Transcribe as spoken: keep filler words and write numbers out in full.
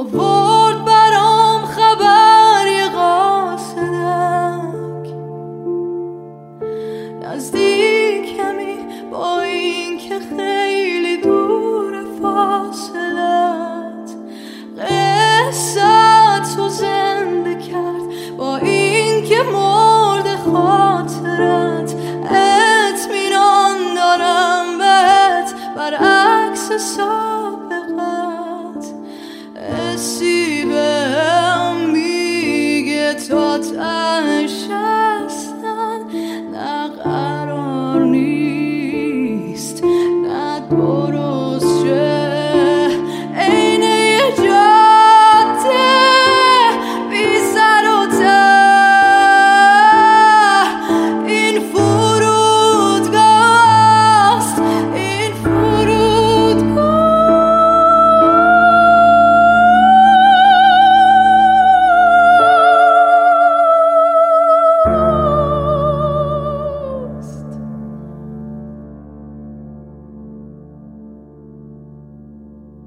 آورد برام خبر یه قاصدک نزدیکمی با این که خیلی دور فاصلت قصت تو زنده کرد با این که مرد خاطرت اطمینان دارم بهت برعکس سال